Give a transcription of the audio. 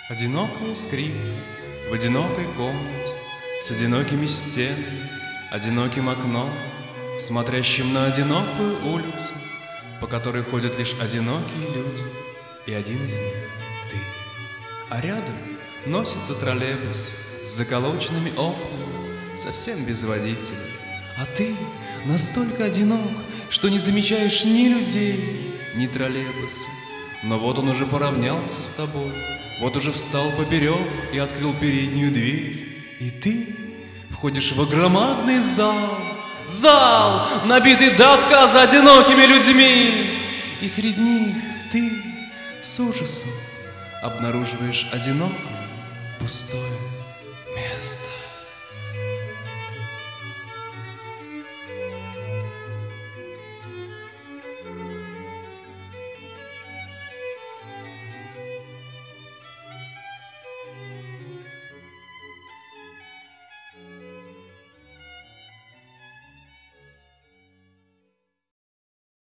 Одинокая скрипка в одинокой комнате, с одинокими стенами, одиноким окном, смотрящим на одинокую улицу, по которой ходят лишь одинокие люди, и один из них — ты. А рядом носится троллейбус с заколоченными окнами, совсем без водителя. А ты настолько одинок, что не замечаешь ни людей, ни троллейбуса. Но вот он уже поравнялся с тобой, вот уже встал поперек и открыл переднюю дверь. И ты входишь в громадный зал, набитый до отказа одинокими людьми. И среди них ты с ужасом обнаруживаешь одинокое пустое место.